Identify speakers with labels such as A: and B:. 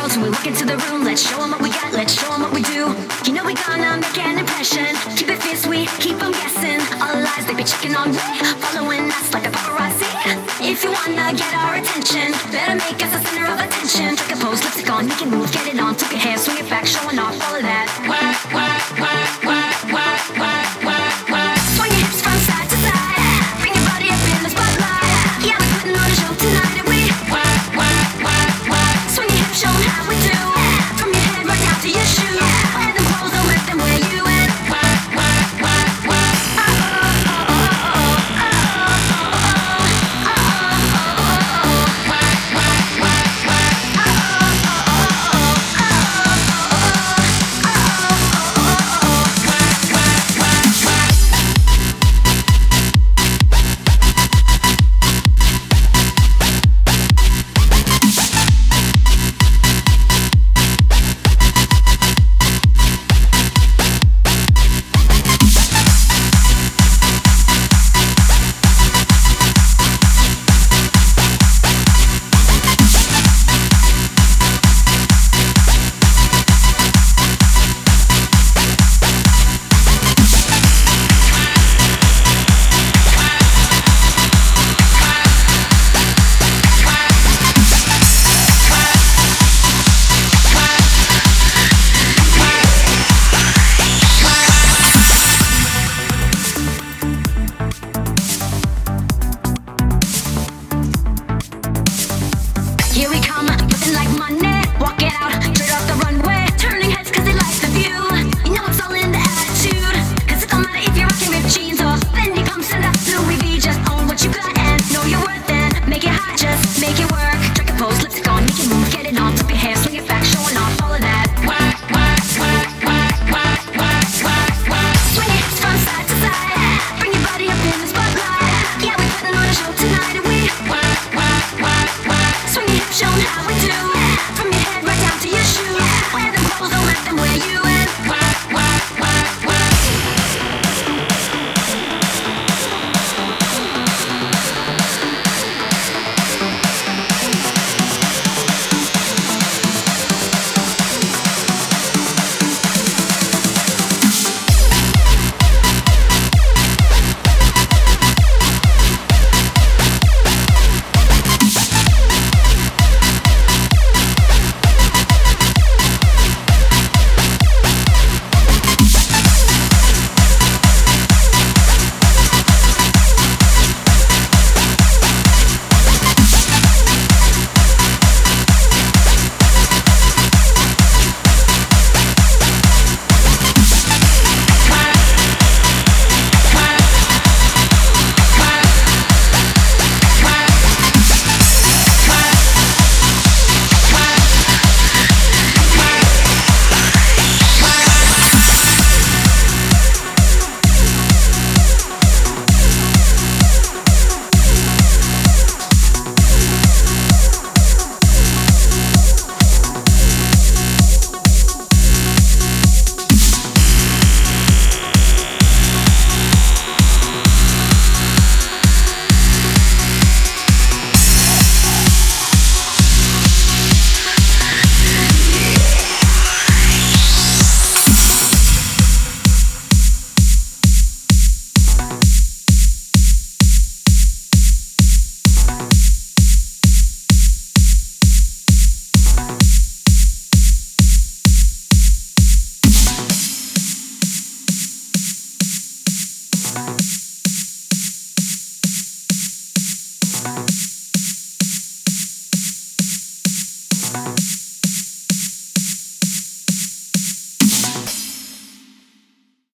A: close when we walk into the room. Let's show 'em what we got, let's show 'em what we do. You know we gonna make an impression. Keep it fierce, we keep 'em guessing. All lies, they be checking on me, following us like a paparazzi. If you wanna get our attention, better make us the center of attention. Take a pose, lipstick on, make it move, get it on. Flip your hair, swing it back, showing off all of that. Work, work, work.